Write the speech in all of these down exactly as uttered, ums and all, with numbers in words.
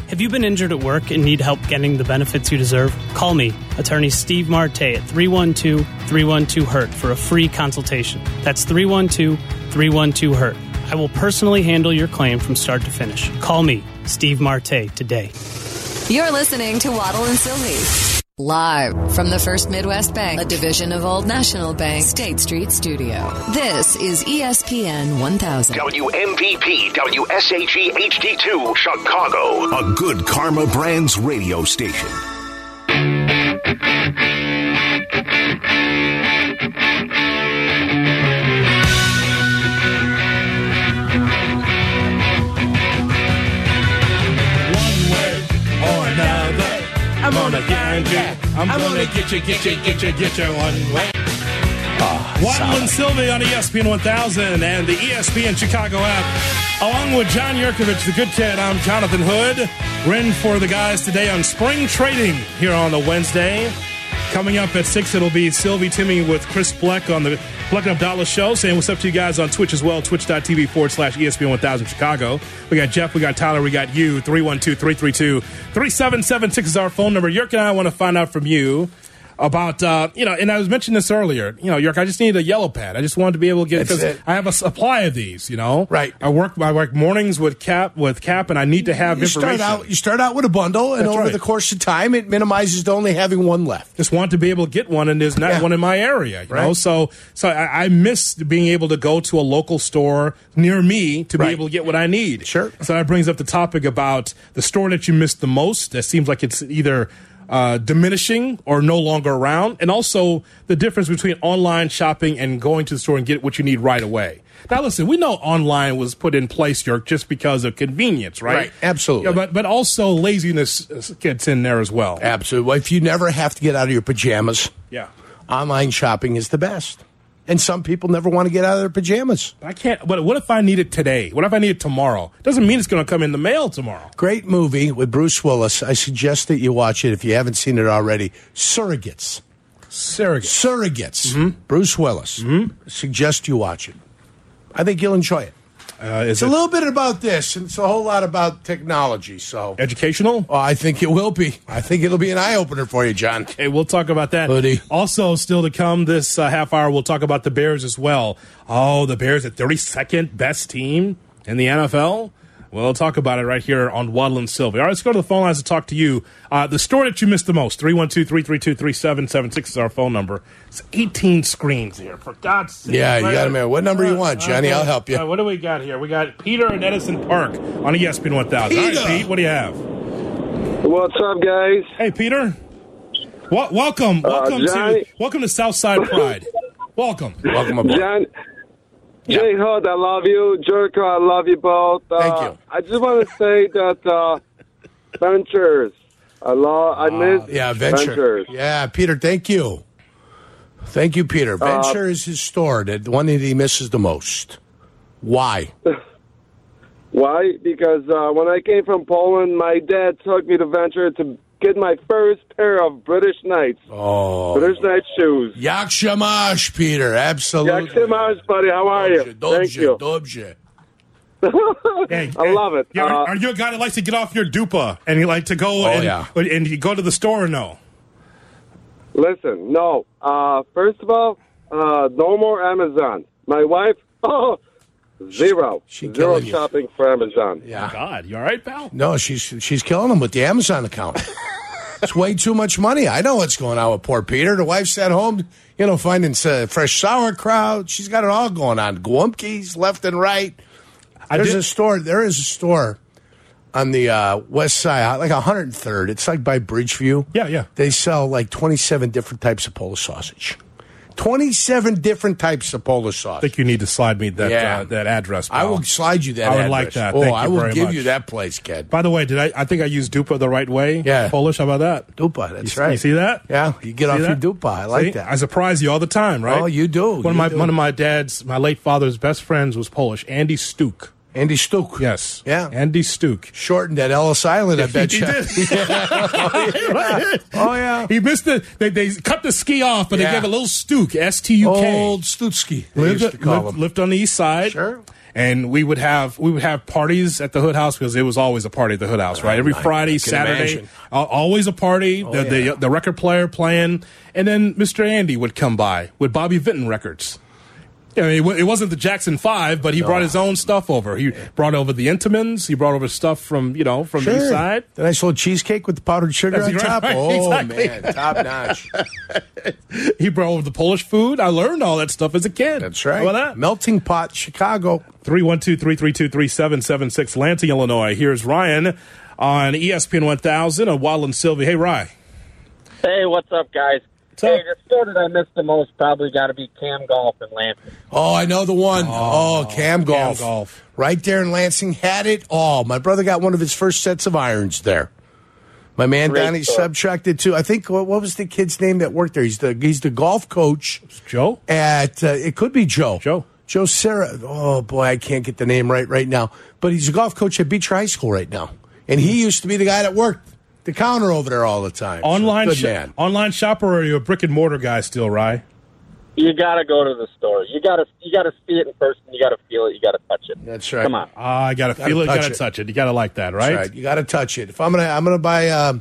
Have you been injured at work and need help getting the benefits you deserve? Call me, attorney Steve Marte at three one two, three one two, hurt for a free consultation. That's three one two, three one two, hurt. I will personally handle your claim from start to finish. Call me, Steve Marte, today. You're listening to Waddle and Sylvie. Live from the First Midwest Bank, a division of Old National Bank, State Street Studio. This is E S P N one thousand. W M V P, W S H E H D two, Chicago. A good Karma Brands radio station. I'm gonna get you. I'm gonna get you, get you, get you, get you one way. Oh, Waddle and Sylvie on E S P N one thousand and the E S P N Chicago app. Along with John Yurkovich, the good kid, I'm Jonathan Hood. We're in for the guys today on spring trading here on the Wednesday. Coming up at six, it'll be Sylvie Timmy with Chris Bleck on the Bleck and Abdallah show. Saying what's up to you guys on Twitch as well, twitch.tv forward slash ESPN one thousand Chicago. We got Jeff, we got Tyler, we got you. three one two, three three two, three seven seven six is our phone number. Yerk and I want to find out from you about, uh, you know, and I was mentioning this earlier, you know, Yerk, I just need a yellow pad. I just wanted to be able to get, because I have a supply of these, you know. Right. I work I work mornings with Cap, with Cap, and I need to have you information. Start out, you start out with a bundle, and That's over right. the course of time, it minimizes to only having one left. Just want to be able to get one, and there's not Yeah. one in my area, you Right. know. So, so I, I miss being able to go to a local store near me to be Right. able to get what I need. Sure. So that brings up the topic about the store that you miss the most. That seems like it's either uh, diminishing or no longer around, and also the difference between online shopping and going to the store and get what you need right away. Now, listen, we know online was put in place, Yerk, just because of convenience, right? Right, absolutely. Yeah, but but also laziness gets in there as well. Absolutely. If you never have to get out of your pajamas, Yeah. online shopping is the best. And some people never want to get out of their pajamas. I can't. But what if I need it today? What if I need it tomorrow? Doesn't mean it's going to come in the mail tomorrow. Great movie with Bruce Willis. I suggest that you watch it if you haven't seen it already. Surrogates. Surrogate. Surrogates. Mm-hmm. Bruce Willis. Mm-hmm. Suggest you watch it. I think you'll enjoy it. Uh, is It's it a little bit about this, and it's a whole lot about technology. So, educational? oh, I think it will be. I think it'll be an eye opener for you, John. Hey, we'll talk about that. Hoodie. Also, still to come this uh, half hour, we'll talk about the Bears as well. Oh, the Bears, the thirty-second best team in the N F L. We'll talk about it right here on Waddle and Sylvie. All right, let's go to the phone lines to talk to you. Uh, the story that you missed the most, three one two, three three two, three seven seven six is our phone number. It's eighteen screens here, for God's sake. Yeah, you Right, got to remember. What number you want, Johnny? I'll help you. Uh, what do we got here? We got Peter in Edison Park on E S P N one thousand. All right, Peter. Pete, what do you have? What's up, guys? Hey, Peter. Wel- welcome, welcome Johnny. to welcome to Southside Pride. Welcome. Welcome aboard. John, Jay Hood, I love you. Jerko, I love you both. Uh, Thank you. I just want to say that uh, Ventures, I love. I miss Yeah, Venture. Ventures. Yeah, Peter, thank you. Thank you, Peter. Venture is his store, the one that he misses the most. Why? Why? Because uh, when I came from Poland, my dad took me to Venture to get my first pair of British Knights. Oh. British Knight shoes. Yak Shamash, Peter. Absolutely. Yak Shamash, buddy. How are you? Dobje, Thank you. Dobje. Hey, I hey, love it. yeah, are, Uh, are you a guy that likes to get off your dupa and you like to go Oh, and, yeah. and you go to the store or no? Listen, no. Uh, first of all, uh, no more Amazon. My wife, oh, zero. She zero killing you. shopping for Amazon. Yeah. God, you all right, pal? No, she's she's killing him with the Amazon account. It's way too much money. I know what's going on with poor Peter. The wife's at home, you know, finding uh, fresh sauerkraut. She's got it all going on. Gwumpkies left and right. There's did- a store. There is a store on the uh, west side, like one hundred third. It's like by Bridgeview. Yeah, yeah. They sell like twenty-seven different types of Polish sausage. twenty-seven different types of Polish I sausage. think you need to slide me that Yeah. uh, that address, I pal. will slide you that I would address. like that. Oh, Thank I you will very give much. you that place, kid. By the way, did I? I think I used dupa the right way. Yeah. Polish. How about that? Dupa, that's You- right. You see that? Yeah, you get See off that? your dupa. I like See? that. I surprise you all the time, right? Oh, you do. One You of my do. one of my dad's, my late father's best friends was Polish. Andy Stuk. Andy Stuk. Yes. Yeah. Andy Stuk. Shortened at Ellis Island, I bet he you. did. Oh, yeah. He missed the. They, they cut the ski off, but Yeah. they gave a little Stuk. S T U K. Old Stutsky, they Lived, used to call lived, him. lived on the east side. Sure. And we would have we would have parties at the Hood House because it was always a party at the Hood House, right? Every I- Friday, I can Saturday, imagine. uh, always a party. Oh, the, yeah. the the record player playing, and then Mister Andy would come by with Bobby Vinton records. I mean, it wa- it wasn't the Jackson Five, but he brought his own stuff over. He brought over the Intamans. He brought over stuff from you know from the east side. The nice little cheesecake with the powdered sugar That's on right, top. right, Oh, exactly. man, top notch. He brought over the Polish food. I learned all that stuff as a kid. That's right. How about that? Melting Pot, Chicago. three one two, three three two, three seven seven six, Lansing, Illinois. Here's Ryan on E S P N one thousand on Waddle and Sylvie. Hey, Ryan. Hey, what's up, guys? What's hey, up? the store that I missed the most probably got to be Cam Golf in Lansing. Oh, I know the one. Oh, Cam Golf. Golf. Right there in Lansing. Had it all. My brother got one of his first sets of irons there. My man Great Donnie store. subtracted too. I think, what, what was the kid's name that worked there? He's the he's the golf coach Joe? at, uh, it could be Joe. Joe. Joe Sarah. Oh, boy, I can't get the name right right now. But he's a golf coach at Beecher High School right now. And he used to be the guy that worked the counter over there all the time. So, Online, good sh- man. online shopper, or are you a brick and mortar guy still, Ryan? You got to go to the store. You got to you got to see it in person. You got to feel it. You got to touch it. That's right. Come on. Ah, I got to Gotta feel it, touch got to it. touch it. You got to like that, right? That's right. You got to touch it. If I'm gonna, I'm gonna buy. Um,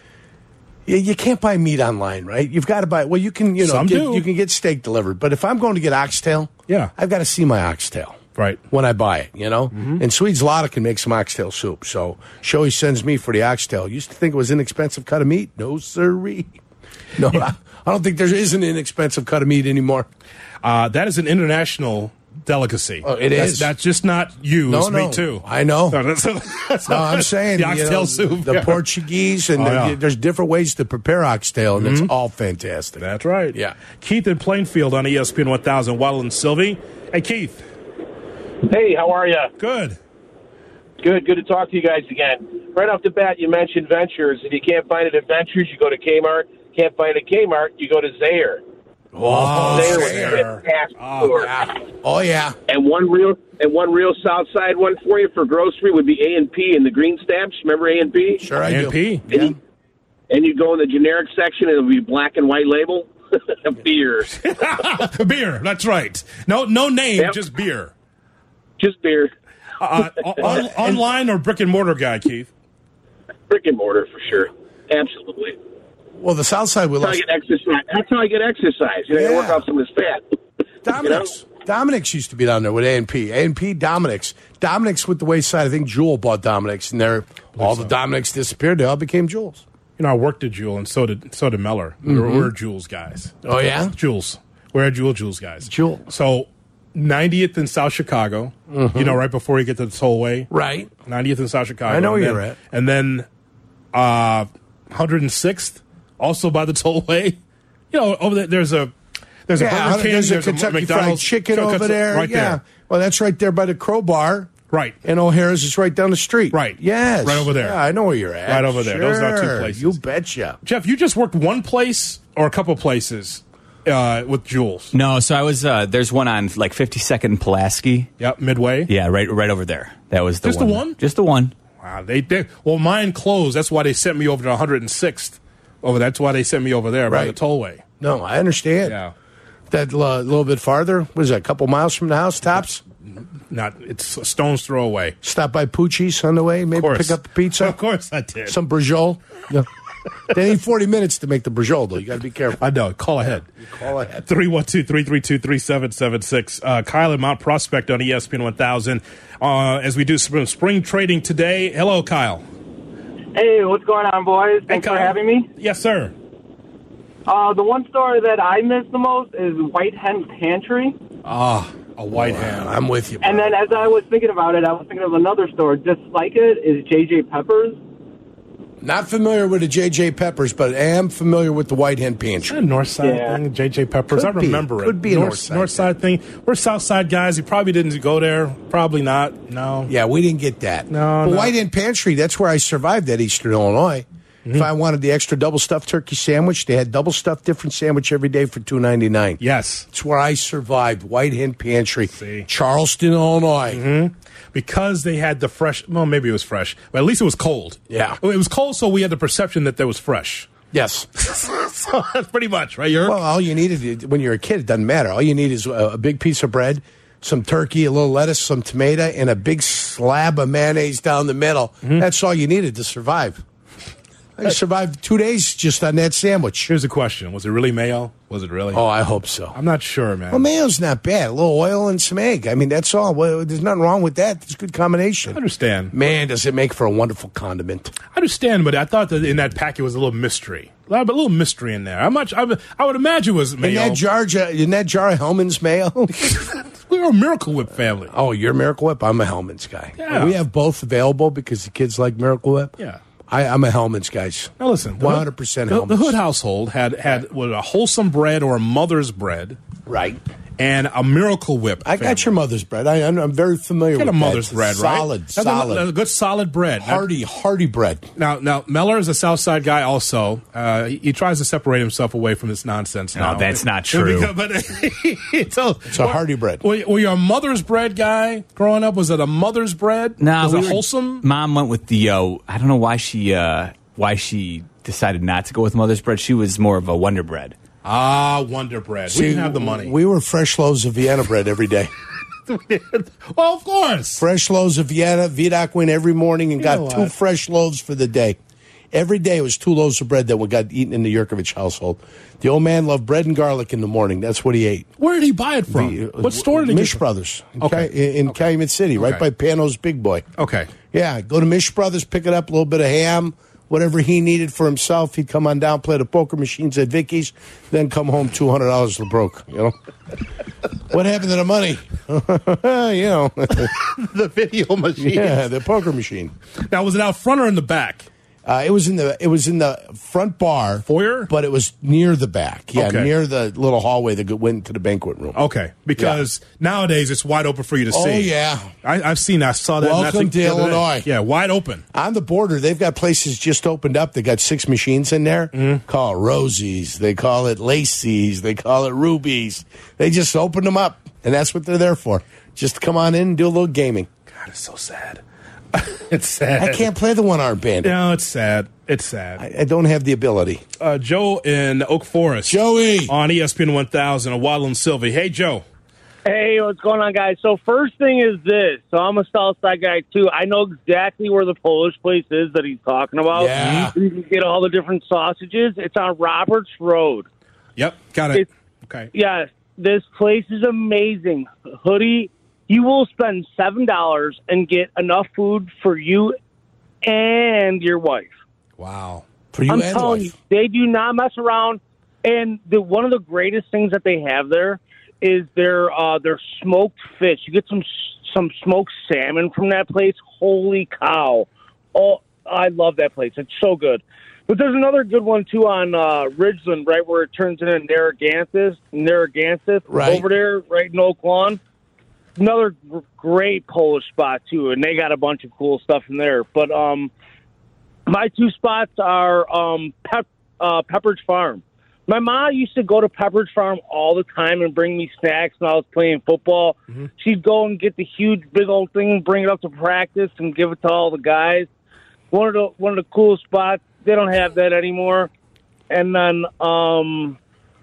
you, you can't buy meat online, right? You've got to buy. Well, you can, you know, Some get, do. you can get steak delivered. But if I'm going to get oxtail, Yeah. I've got to see my oxtail Right. when I buy it. You know, and Swedes Lotta can make some oxtail soup. So Shoei sends me for the oxtail. Used to think it was inexpensive cut of meat. No siree. No, I, I don't think there is an inexpensive cut of meat anymore. Uh, that is an international delicacy. Oh, it that's, is. That's just not you. No, it's no. me too. I know. No, that's, that's No, I'm saying the you oxtail know, soup. the yeah. Portuguese, and Oh, the- yeah. there's different ways to prepare oxtail, and it's all fantastic. That's right. Yeah. Keith in Plainfield on E S P N one thousand, Waddle and Sylvie. Hey, Keith. Hey, how are you? Good. Good, good to talk to you guys again. Right off the bat, you mentioned Ventures. If you can't find it at Ventures, you go to Kmart. Can't find it at Kmart, you go to Zaire. Oh, Zaire was Zaire. a fantastic store. Oh, yeah. And one real and one real South Side one for you for grocery would be A and P and the green stamps. Remember A and P? Sure, I A and do. P. Yeah. And you go in the generic section, and it'll be black and white label. Beer. Beer. That's right. No, no name, Yep. just beer. Just beer. Uh, on, online or brick and mortar guy, Keith? Brick and mortar for sure. Absolutely. Well, the South Side, we That's how I lost get exercise. That's how I get exercise. You know, I work Yeah. off some of this fat. Dominic's. Dominic's used to be down there with A and P. A and P, Dominic's. Dominic's with the wayside. I think Jewel bought Dominic's, and they're, all the Dominic's disappeared. They all became Jewels. You know, I worked at Jewel, and so did so did Meller. We're, we're Jules guys. Oh, yeah? Jules. We're Jewel Jules guys. Jewel. So, ninetieth in South Chicago, you know, right before you get to the tollway. Right. ninetieth in South Chicago. I know and where then, you're at. And then uh, one hundred sixth, also by the tollway. You know, over there, there's a there's a Yeah, Burger King, there's a there's Kentucky Fried McDonald's, Chicken so- over there. right yeah. there, Well, that's right there by the Crowbar. right. And O'Hara's is right down the street. Right. Yes. Right over there. Yeah, I know where you're at. Right over there. Those are two Sure. places. You betcha. Jeff, you just worked one place or a couple places uh, with Jules. No, so I was. Uh, there's one on like fifty-second and Pulaski. Yep, Midway. Yeah, right, right over there. That was the Just the one. one? Just the one. Wow, they, they well, mine closed. That's why they sent me over to one hundred sixth. Over that's why they sent me over there by Right. the tollway. No, I understand. Yeah, That uh, little bit farther, was that a couple miles from the house, tops? not it's a stone's throw away. Stop by Pucci's on the way, maybe Of course, pick up the pizza. Of course, I did. Some brajol. Yeah. They need forty minutes to make the brajol, though. You got to be careful. I know. Call ahead. Call ahead. three one two, three three two, three seven seven six. Uh, Kyle in Mount Prospect on E S P N one thousand. Uh, as we do some spring trading today. Hello, Kyle. Hey, what's going on, boys? Thanks Hey, for Kyle. having me. Yes, sir. Uh, the one store that I miss the most is White Hen Pantry. Ah, a white hand. I'm with you. And then as I was thinking about it, I was thinking of another store just like it is J J Peppers. Not familiar with the J J Peppers, but am familiar with the White Hen Is Pantry. that a north side Yeah. thing? J J Peppers. Could I be. remember it. Could be a north, north side north side thing. We're south side guys. You probably didn't go there. Probably not. No. Yeah, we didn't get that. No, But no. White Hen Pantry, that's where I survived at Eastern Illinois. Mm-hmm. If I wanted the extra double stuffed turkey sandwich, they had double stuffed different sandwich every day for two ninety-nine. Yes. It's where I survived. White Hen Pantry, See. Charleston, Illinois. Mm-hmm. Because they had the fresh. Well, maybe it was fresh, but at least it was cold. Yeah. It was cold, so we had the perception that there was fresh. Yes. So that's pretty much right. You're Well, all you needed when you're a kid, it doesn't matter. All you need is a, a big piece of bread, some turkey, a little lettuce, some tomato, and a big slab of mayonnaise down the middle. Mm-hmm. That's all you needed to survive. I survived two days just on that sandwich. Here's a question. Was it really mayo? Was it really? Oh, I hope so. I'm not sure, man. Well, mayo's not bad. A little oil and some egg. I mean, that's all. Well, there's nothing wrong with that. It's a good combination. I understand. Man, does it make for a wonderful condiment. I understand, but I thought that in that packet was a little mystery. A little, a little mystery in there. How much? I, I would imagine it was mayo. In that jar, in that jar of Hellman's mayo? We're a Miracle Whip family. Oh, you're a Miracle Whip? I'm a Hellman's guy. Yeah. We have both available because the kids like Miracle Whip. Yeah. I, I'm a Hellman's guys. Now listen, one hundred percent the, Hellman's. The Hood household had had what, a wholesome bread or a mother's bread, right, and a Miracle Whip. I family. got your mother's bread. I, I'm, I'm very familiar got with a mother's that. bread, solid, right? Solid, solid, a, a good solid bread, hearty, hearty bread. Now, now Meller is a South Side guy. Also, uh, he, he tries to separate himself away from this nonsense. No, now. that's not true. Because, but it's a, it's a hearty bread. Were, were you a mother's bread guy growing up? Was it a mother's bread? No, was we it were, wholesome? Mom went with the. Uh, I don't know why she. Uh, why she decided not to go with mother's bread. She was more of a Wonder Bread. Ah, Wonder Bread. See, we didn't have the money. We were fresh loaves of Vienna bread every day. Well, of course. Fresh loaves of Vienna. Vidak went every morning and You got two what? fresh loaves for the day. Every day it was two loaves of bread that we got eaten in the Yurkovich household. The old man loved bread and garlic in the morning. That's what he ate. Where did he buy it from? The, what store did he Mish get Brothers in, Okay. Ca- in Okay. Calumet City, right Okay. by Pano's Big Boy. Okay. Yeah, go to Mish Brothers, pick it up, a little bit of ham, whatever he needed for himself. He'd come on down, play the poker machines at Vicky's, then come home two hundred dollars broke, you know. What happened to the money? you know. The video machine. Yeah, the poker machine. Now, was it out front or in the back? Uh, it was in the it was in the front bar, foyer, but it was near the back. Yeah, Okay. near the little hallway that went into the banquet room. Okay, because nowadays it's wide open for you to Oh, see. yeah. I, I've seen. I saw that. and I Welcome think to the other day. Illinois. Yeah, wide open. On the border, they've got places just opened up. They got six machines in there. Mm-hmm. Call it Rosie's. They call it Lacey's. They call it Ruby's. They just opened them up, and that's what they're there for. Just to come on in and do a little gaming. God, it's so sad. It's sad. I can't play the one-arm band. No, it's sad. It's sad. I, I don't have the ability. Uh, Joe in Oak Forest. Joey. On E S P N one thousand, a Waddle and Sylvie. Hey, Joe. Hey, what's going on, guys? So first thing is this. So I'm a Southside guy, too. I know exactly where the Polish place is that he's talking about. Yeah. You can get all the different sausages. It's on Roberts Road. Yep, got it. It's, okay. Yeah, this place is amazing. Hoodie, you will spend seven dollars and get enough food for you and your wife. Wow. For you I'm and telling wife. you, they do not mess around. And the one of the greatest things that they have there is their uh, their smoked fish. You get some some smoked salmon from that place. Holy cow! Oh, I love that place. It's so good. But there's another good one too on uh, Ridgeland, right where it turns into Narragansett, Narragansett, Right. over there, right in Oak Lawn. Another gr- great Polish spot too, and they got a bunch of cool stuff in there. But um, my two spots are um, Pep, uh, Pepperidge Farm. My mom used to go to Pepperidge Farm all the time and bring me snacks when I was playing football. Mm-hmm. She'd go and get the huge, big old thing, bring it up to practice, and give it to all the guys. One of the one of the cool spots. They don't have that anymore. And then um,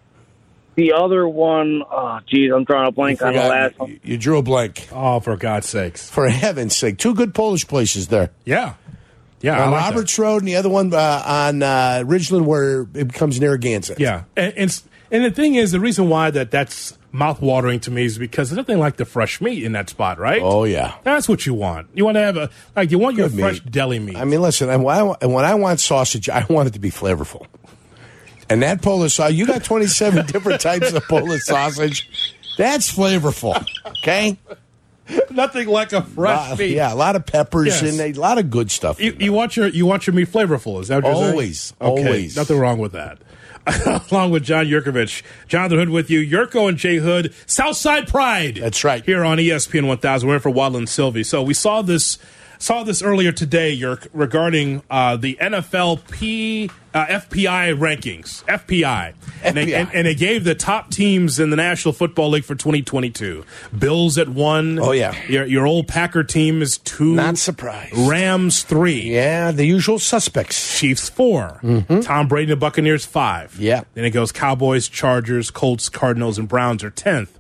the other one, oh, geez, I'm drawing a blank on the Forgot- last one. you, you drew a blank. Oh, for God's sakes. For heaven's sake. Two good Polish places there. Yeah. Yeah. I On like that. Roberts Road and the other one uh, on uh, Ridgeland where it becomes Narragansett. Yeah. And, and, and the thing is, the reason why that that's mouth-watering to me is because there's nothing like the fresh meat in that spot, right? Oh, yeah. That's what you want. You want to have a, like, you want your Good fresh meat. deli meat. I mean, listen, and when I, and when I want sausage, I want it to be flavorful. And that Polish sausage, you got twenty-seven different types of Polish sausage. That's flavorful, okay? Nothing like a fresh Lot- meat. Yeah, a lot of peppers Yes. and a lot of good stuff. You, you want your you want your meat flavorful. Is that what you're saying? Always, Okay, always. Nothing wrong with that. Along with John Yurkovich, Jonathan Hood with you, Yurko and Jay Hood, Southside Pride. That's right. Here on E S P N one thousand. We're in for Waddle and Sylvie. So we saw this saw this earlier today, Yurk, regarding uh, the N F L P uh, F P I rankings. F P I. And they, F P I. and, and they gave the top teams in the National Football League for twenty twenty-two. Bills at one. Oh, yeah. Your, your old Packer team is two. Not surprised. Rams three. Yeah, the usual suspects. Chiefs four. Tom Brady and the Buccaneers five. Yeah. Then it goes Cowboys, Chargers, Colts, Cardinals, and Browns are tenth.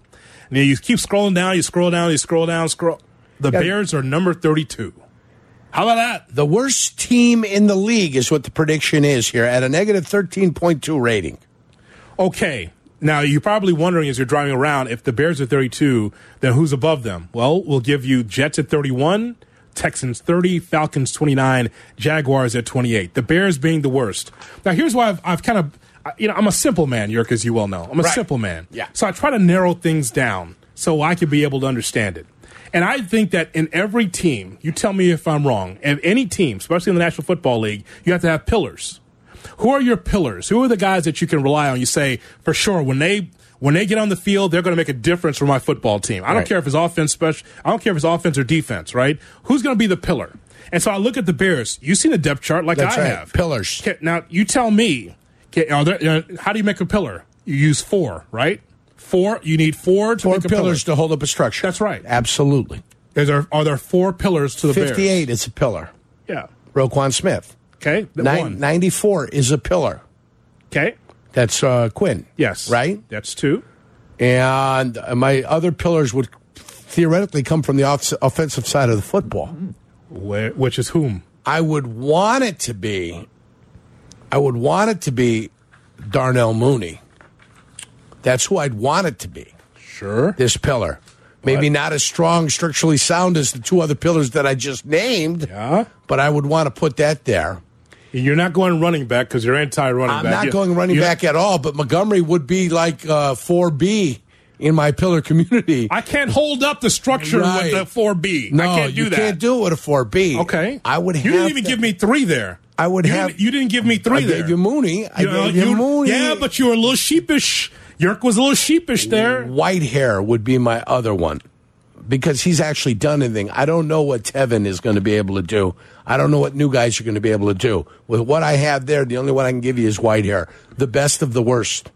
And then you keep scrolling down, you scroll down, you scroll down, scroll. The Yeah. Bears are number thirty-two. How about that? The worst team in the league is what the prediction is here at a negative thirteen point two rating. Okay. Now, you're probably wondering as you're driving around, if the Bears are thirty-two, then who's above them? Well, we'll give you Jets at thirty-one, Texans thirty, Falcons twenty-nine, Jaguars at twenty-eight. The Bears being the worst. Now, here's why I've, I've kind of, you know, I'm a simple man, Yerk, as you well know. I'm a Right. simple man. Yeah. So I try to narrow things down so I can be able to understand it. And I think that in every team, you tell me if I'm wrong, in any team, especially in the National Football League, you have to have pillars. Who are your pillars? Who are the guys that you can rely on? You say, for sure, when they when they get on the field, they're going to make a difference for my football team. I don't Right. care if it's offense, special. I don't care if it's offense or defense, right? Who's going to be the pillar? And so I look at the Bears. You've seen the depth chart like That's I right. have. Pillars. Okay, now, you tell me, okay, are there, uh, how do you make a pillar? You use four, right? Four. You need four to Four make a pillars pillar. to hold up a structure. That's right. Absolutely. Is there, are there four pillars to the Bears? fifty-eight is a pillar. Yeah. Roquan Smith. Okay. The Nine, one. ninety-four is a pillar. Okay. That's uh, Quinn. Yes. Right? That's two. And uh, my other pillars would theoretically come from the off- offensive side of the football. Where, which is whom? I would want it to be, I would want it to be Darnell Mooney. That's who I'd want it to be. Sure. This pillar. Maybe not as strong, structurally sound as the two other pillars that I just named. Yeah. But I would want to put that there. You're not going running back because you're anti-running I'm back. not You- going running you- back at all, but Montgomery would be like uh, four B in my pillar community. I can't hold up the structure Right. with the four B. No, I can't do you that. can't do it with a four B. Okay. I would You have didn't even to- give me three there. I would you have. Didn't, you didn't give me three I there. gave you Mooney. I You know, gave you, you- Mooney. Yeah, but you were a little sheepish. Yerk was a little sheepish there. White hair would be my other one because he's actually done anything. I don't know what Tevin is going to be able to do. I don't know what new guys are going to be able to do. With what I have there, the only one I can give you is white hair. The best of the worst.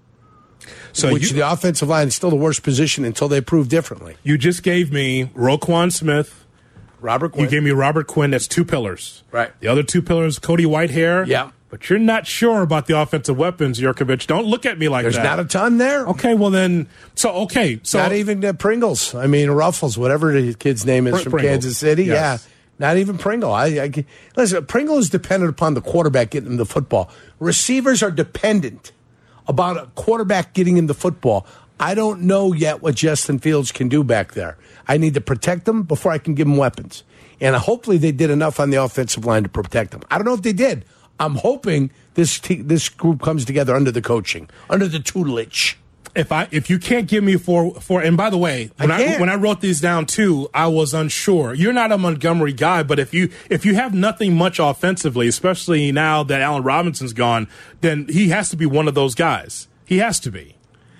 So Which you, the offensive line is still the worst position until they prove differently. you just gave me Roquan Smith. Robert Quinn. You gave me Robert Quinn. That's two pillars. Right. The other two pillars, Cody Whitehair. Yeah. But you're not sure about the offensive weapons, Yurkovich. Don't look at me like There's that. not a ton there. Okay, well then, so okay, so Not even uh, Pringles. I mean, Ruffles, whatever the kid's name is Pr- from Pringle. Kansas City. Yes. Yeah, not even Pringle. I, I listen. Pringle is dependent upon the quarterback getting him the football. Receivers are dependent about a quarterback getting him the football. I don't know yet what Justin Fields can do back there. I need to protect him before I can give him weapons, and hopefully they did enough on the offensive line to protect him. I don't know if they did. I'm hoping this te- this group comes together under the coaching, under the tutelage. if I if you can't give me four four, and by the way, when I I, can't. when I wrote these down too, I was unsure. You're not a Montgomery guy, but if you if you have nothing much offensively, especially now that Allen Robinson's gone, then he has to be one of those guys. He has to be.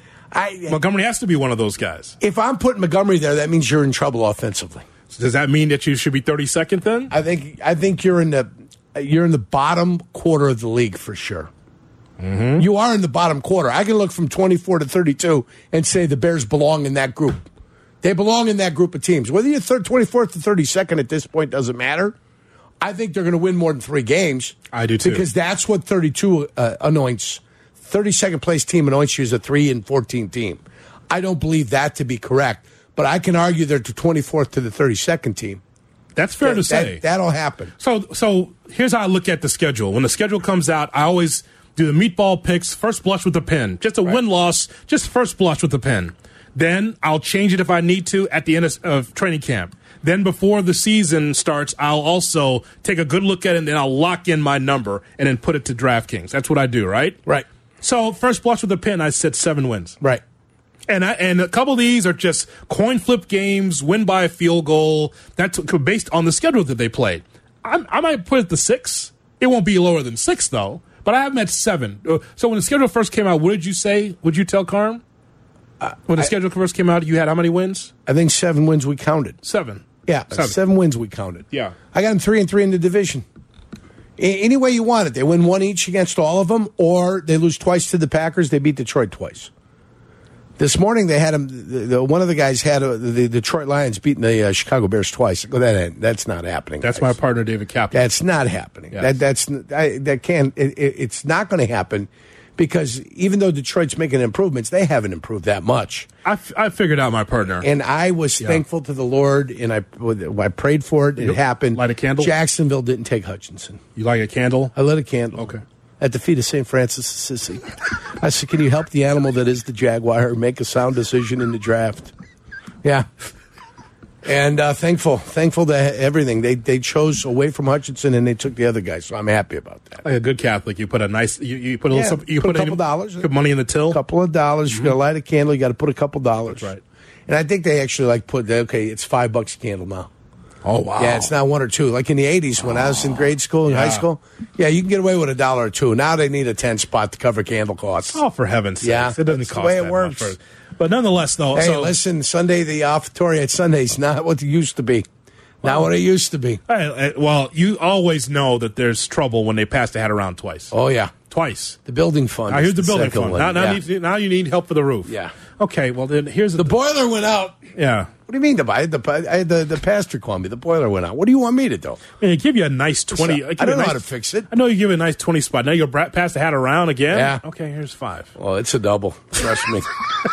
I, Montgomery has to be one of those guys. if I'm putting Montgomery there, that means you're in trouble offensively. Does that mean that you should be thirty-second then? I think I think you're in the you're in the bottom quarter of the league for sure. Mm-hmm. You are in the bottom quarter. I can look from twenty-four to thirty-two and say the Bears belong in that group. They belong in that group of teams. Whether you're third, twenty-fourth to thirty-second at this point doesn't matter. I think they're going to win more than three games. I do too. Because that's what thirty-two uh, anoints. thirty-second place team anoints you as a three and fourteen team. I don't believe that to be correct, but I can argue they're the twenty-fourth to the thirty-second team. That's fair That- to say. that, that'll happen. So, so here's how I look at the schedule. When the schedule comes out, I always do the meatball picks, first blush with the pen. Just a Right. win-loss, just first blush with the pen. Then I'll change it if I need to at the end of, of training camp. Then before the season starts, I'll also take a good look at it, and then I'll lock in my number and then put it to DraftKings. That's what I do, right? Right. So first blush with the pen, I said seven wins. Right. And I, and a couple of these are just coin flip games, win by a field goal. That's based on the schedule that they played. I, I might put it to six. It won't be lower than six though. But I have them at seven. Uh, So when the schedule first came out, what did you say? Would you tell Carm? Uh, when the I- schedule first came out, you had how many wins? I think seven wins we counted. Seven. Yeah, Seven. seven, wins we counted. Yeah. I got them three and three in the division. A- any way you want it, they win one each against all of them, or they lose twice to the Packers. They beat Detroit twice. This morning they had them. The, the, one of the guys had uh the Detroit Lions beating the uh, Chicago Bears twice. Go that ain't- that's not happening. That's guys. my partner, David Kaplan. That's not happening. Yes. That that's I, that can't. It, it, it's not going to happen Because even though Detroit's making improvements, they haven't improved that much. I, f- I figured out my partner. And I was yeah. thankful to the Lord, and I I prayed for it. It you happened. Light a candle? Jacksonville didn't take Hutchinson. You light a candle? I lit a candle. Okay. At the feet of Saint Francis of Assisi. I said, can you help the animal that is the Jaguar make a sound decision in the draft? Yeah. And uh, thankful, thankful to everything. They they chose away from Hutchinson and they took the other guy, so I'm happy about that. Like a good Catholic, you put a nice, you, you put a yeah, little, you put, put a couple any, dollars, put money in the till. A couple of dollars. Mm-hmm. You're gonna light a candle. You got to put a couple dollars. That's right. And I think they actually like put okay, it's five bucks a candle now. Oh wow! Yeah, it's not one or two. Like in the eighties when oh. I was in grade school and yeah. high school. Yeah, you can get away with a dollar or two. Now they need a ten spot to cover candle costs. Oh, for heaven's sake! Yeah, it doesn't that's cost the way it that works. much for, but nonetheless, though. Hey, so, listen, Sunday the offertory at Sunday's not what it used to be. Not what it used to be. Right, well, you always know that there's trouble when they pass the hat around twice. Oh yeah, twice. The building fund. Now, here's the, the building fund. One. Now, now, yeah. need, now you need help for the roof. Yeah. Okay. Well, then here's the, the boiler went out. Yeah. What do you mean the I, the, I, the the pastor called me? The boiler went out. What do you want me to do? I mean, give you a nice twenty. I don't know nice, how to fix it. I know you give it a nice twenty spot. Now you'll pass the hat around again. Yeah. Okay. Here's five. Well, it's a double. Trust me.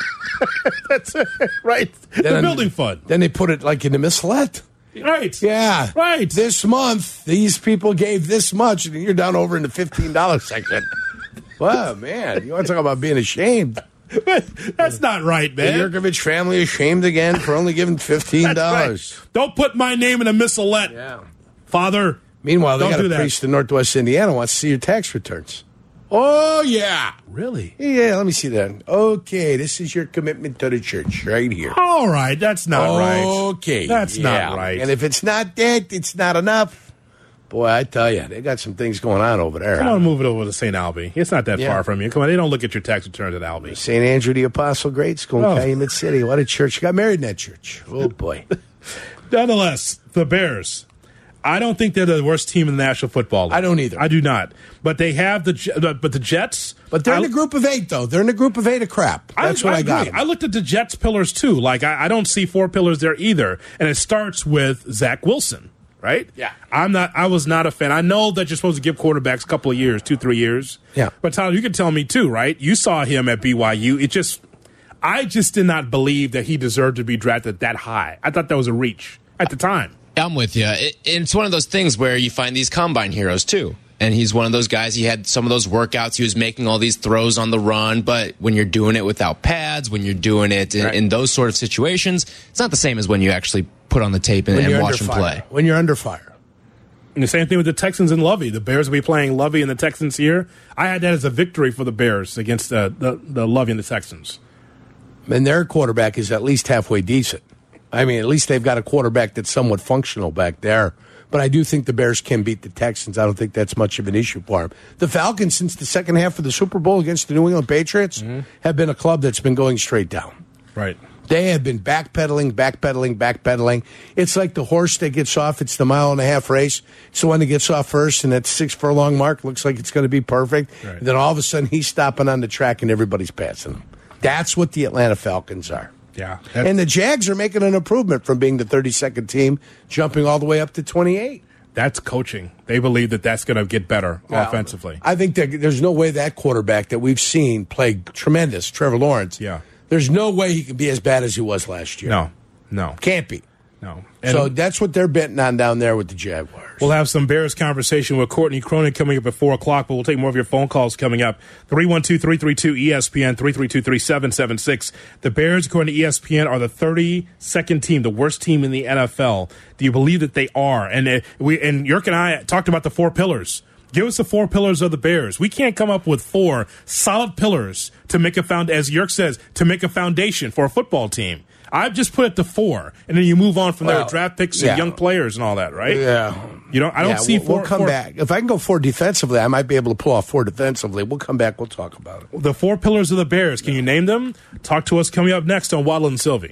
That's it. Right. Then, the building fund. Then they put it like in the mislet. Right. Yeah. Right. This month, these people gave this much, and you're down over in the fifteen dollars section. Wow, man. You want to talk about being ashamed? That's not right, man. The Yurkovich family ashamed again for only giving fifteen dollars. Right. Don't put my name in a missalette. Yeah. Father. Meanwhile, they don't got a that. priest in Northwest Indiana wants to see your tax returns. Oh, yeah. Really? Yeah, let me see that. Okay, this is your commitment to the church right here. All right, that's not right. Okay. That's yeah. not right. And if it's not that, it's not enough. Boy, I tell you, they got some things going on over there. Come on, move it over to Saint Albee. It's not that Yeah. far from you. Come on, they don't look at your tax returns at Albee. Saint Andrew the Apostle Grade School in Oh. Calumet City. What a church. You got married in that church. Oh, boy. Nonetheless, the Bears. I don't think they're the worst team in the National Football League. I don't either. I do not. But they have the Je- but the Jets. But they're I, in the group of eight, though. They're in the group of eight of crap. That's I, what I, I, got. agree. I looked at the Jets pillars, too. Like, I, I don't see four pillars there either. And it starts with Zach Wilson, right? Yeah. I'm not, I was not a fan. I know that you're supposed to give quarterbacks a couple of years, two, three years. Yeah. But, Tyler, you can tell me, too, right? You saw him at B Y U. It just, I just did not believe that he deserved to be drafted that high. I thought that was a reach at the time. I'm with you. It, it's one of those things where you find these combine heroes, too. And he's one of those guys, he had some of those workouts, he was making all these throws on the run, but when you're doing it without pads, when you're doing it in, Right. in those sort of situations, it's not the same as when you actually put on the tape and, When and you're watch under him fire. play. When you're under fire. And the same thing with the Texans and Lovey. The Bears will be playing Lovey and the Texans here. I had that as a victory for the Bears against uh, the, the Lovey and the Texans. And their quarterback is at least halfway decent. I mean, at least they've got a quarterback that's somewhat functional back there. But I do think the Bears can beat the Texans. I don't think that's much of an issue for them. The Falcons, since the second half of the Super Bowl against the New England Patriots, mm-hmm. have been a club that's been going straight down. Right. They have been backpedaling, backpedaling, backpedaling. It's like the horse that gets off. It's the mile and a half race. It's the one that gets off first, and that six furlong mark looks like it's going to be perfect. Right. Then all of a sudden, he's stopping on the track, and everybody's passing him. That's what the Atlanta Falcons are. Yeah. And the Jags are making an improvement from being the thirty-second team, jumping all the way up to twenty-eight. That's coaching. They believe that that's going to get better Well, offensively. I think that there's no way that quarterback that we've seen play tremendous, Trevor Lawrence, Yeah. there's no way he can be as bad as he was last year. No. No. Can't be. No. So And that's what they're betting on down there with the Jaguars. we'll have some Bears conversation with Courtney Cronin coming up at four o'clock, but we'll take more of your phone calls coming up. three one two, three three two, E S P N, three three two, three seven seven six. The Bears, according to E S P N, are the thirty-second team, the worst team in the N F L. Do you believe that they are? And uh, we and Yerk and I talked about the four pillars. Give us the four pillars of the Bears. We can't come up with four solid pillars to make a found, as Yerk says, to make a foundation for a football team. I've just put it to four, and then you move on from Well, there, draft picks yeah. and young players and all that, right? Yeah. You know, I don't Yeah, see we'll, four. We'll come four, back. If I can go four defensively, I might be able to pull off four defensively. We'll come back. We'll talk about it. The four pillars of the Bears. Can you name them? Talk to us coming up next on Waddle and Sylvie.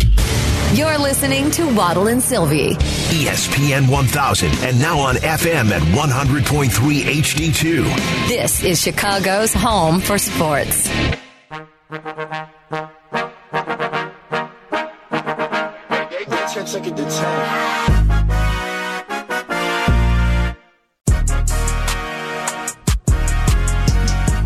You're listening to Waddle and Sylvie. E S P N one thousand and now on F M at one hundred point three H D two. This is Chicago's home for sports.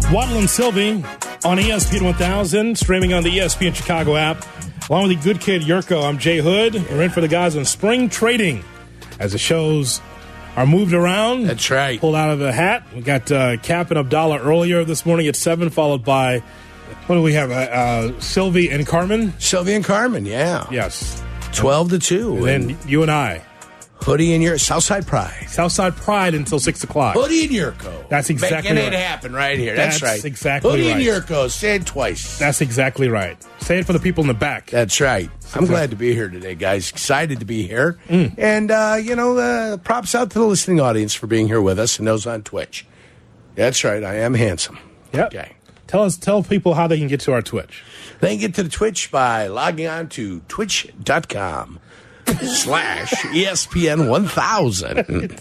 Waddle and Sylvie on E S P N one thousand, streaming on the E S P N Chicago app. Along with the good kid Yurko, I'm Jay Hood. We're in for the guys on spring trading as the shows are moved around. That's right. Pulled out of a hat. We got uh, Cap and Abdallah earlier this morning at seven, followed by, what do we have, uh, uh, Sylvie and Carmen? Sylvie and Carmen, yeah. Yes. twelve to two. And then you and I. Hoodie and your Southside Pride. Southside Pride until six o'clock. Hoodie and Yurko. That's exactly Making right. it happen right here. That's, That's right. exactly Hoodie right. and Yurko. Say it twice. That's exactly right. Say it for the people in the back. That's right. I'm glad to be here today, guys. Excited to be here. Mm. And, uh, you know, uh, props out to the listening audience for being here with us and those on Twitch. That's right. I am handsome. Yep. Okay. Tell us, tell people how they can get to our Twitch. They can get to the Twitch by logging on to twitch dot com. slash E S P N one thousand.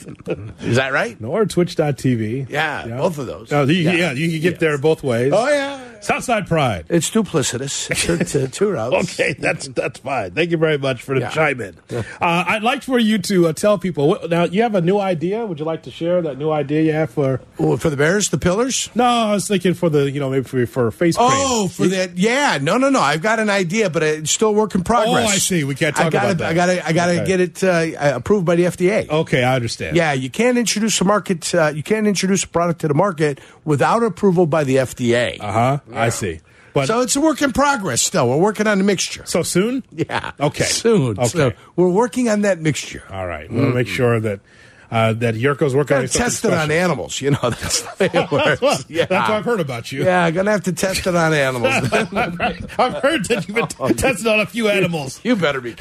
Is that right? No, or twitch dot t v. Yeah, yeah, both of those. Oh, you, yeah. yeah, you can get yes. there both ways. Oh, yeah. Southside Pride. It's duplicitous. It's two, two routes. Okay, that's that's fine. Thank you very much for the yeah. chime in. Uh, I'd like for you to uh, tell people. What, now, you have a new idea. Would you like to share that new idea you have for... Oh, for the Bears, the Pillars? No, I was thinking for the, you know, maybe for, for face cream. Oh, for that. Yeah. No, no, no. I've got an idea, but it's still a work in progress. Oh, I see. We can't talk I gotta, about that. I got to I gotta okay. get it uh, approved by the F D A. Okay, I understand. Yeah, you can't introduce a market. Uh, you can't introduce a product to the market without approval by the F D A. Uh huh. Yeah. I see. But so it's a work in progress still. We're working on the mixture. So soon? Yeah. Okay. Soon. Okay. So we're working on that mixture. All right. We want to make sure that uh, that Yurko's working on it. Test it on animals. You know, that's the way it works. well, yeah. That's what I've heard about you. Yeah, I'm going to have to test it on animals. I've heard that you've been oh, tested on a few animals. You better be.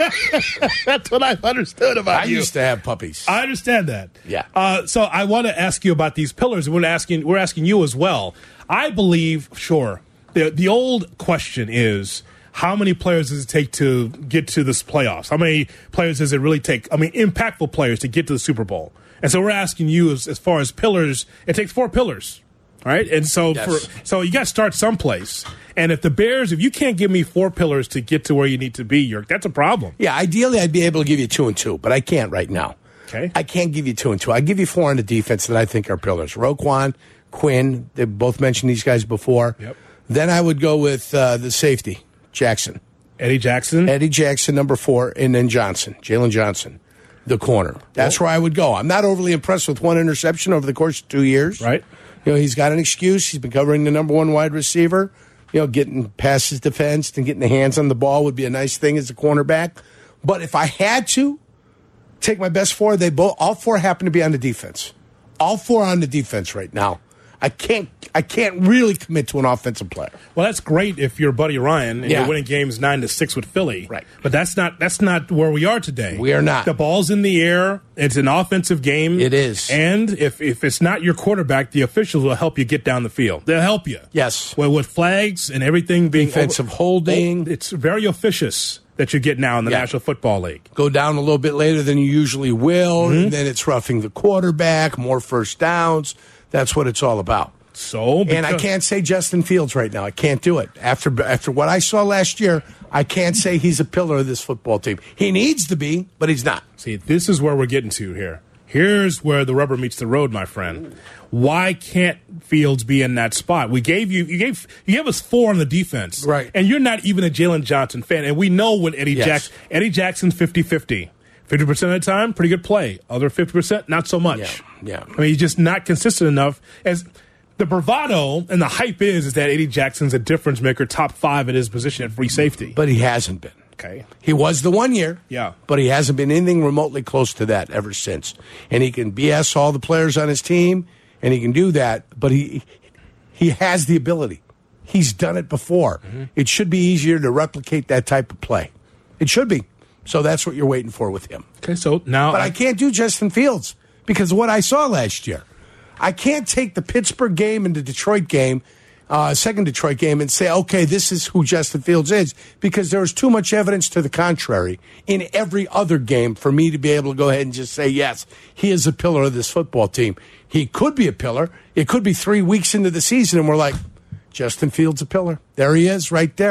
That's what I've understood about I you. I used to have puppies. I understand that. Yeah. Uh, so I want to ask you about these pillars. We're asking, we're asking you as well. I believe, sure, the the old question is, how many players does it take to get to this playoffs? How many players does it really take? I mean, impactful players to get to the Super Bowl. And so we're asking you, as, as far as pillars, it takes four pillars, right? And so yes. for so you got to start someplace. And if the Bears, if you can't give me four pillars to get to where you need to be, Yerk, that's a problem. Yeah, ideally I'd be able to give you two and two, but I can't right now. Okay, I can't give you two and two. I give you four on the defense that I think are pillars. Roquan, Quinn, they both mentioned these guys before. Yep. Then I would go with uh, the safety. Jackson. Eddie Jackson? Eddie Jackson, number four, and then Johnson, Jalen Johnson, the corner. That's oh. where I would go. I'm not overly impressed with one interception over the course of two years. Right. You know, he's got an excuse. He's been covering the number one wide receiver. You know, getting past his defense and getting the hands on the ball would be a nice thing as a cornerback. But if I had to take my best four, they both all four happen to be on the defense. All four on the defense right now. I can't I can't really commit to an offensive player. Well, that's great if you're Buddy Ryan and yeah. you're winning games nine to six with Philly. Right. But that's not that's not where we are today. We are not. The ball's in the air. It's an offensive game. It is. And if, if it's not your quarterback, the officials will help you get down the field. They'll help you. Yes. Well, with flags and everything being defensive over, holding. It's very officious that you get now in the yeah. National Football League. Go down a little bit later than you usually will, Mm-hmm. and then it's roughing the quarterback, more first downs. That's what it's all about. So, and I can't say Justin Fields right now. I can't do it. After after what I saw last year, I can't say he's a pillar of this football team. He needs to be, but he's not. See, this is where we're getting to here. Here's where the rubber meets the road, my friend. Why can't Fields be in that spot? We gave you you gave you gave us four on the defense. Right. And you're not even a Jalen Johnson fan. And we know when Eddie yes. Jackson Eddie Jackson's fifty-fifty. fifty percent of the time, pretty good play. Other fifty percent, not so much. Yeah. yeah. I mean, he's just not consistent enough. As the bravado and the hype is, is that Eddie Jackson's a difference maker, top five at his position at free safety. But he hasn't been. Okay. He was the one year. Yeah. But he hasn't been anything remotely close to that ever since. And he can B S all the players on his team, and he can do that, but he he has the ability. He's done it before. Mm-hmm. It should be easier to replicate that type of play. It should be. So that's what you're waiting for with him. Okay, so now But I, I can't do Justin Fields because of what I saw last year. I can't take the Pittsburgh game and the Detroit game, uh, second Detroit game, and say, okay, this is who Justin Fields is, because there's too much evidence to the contrary in every other game for me to be able to go ahead and just say, yes, he is a pillar of this football team. He could be a pillar. It could be three weeks into the season, and we're like, Justin Fields a pillar. There he is right there.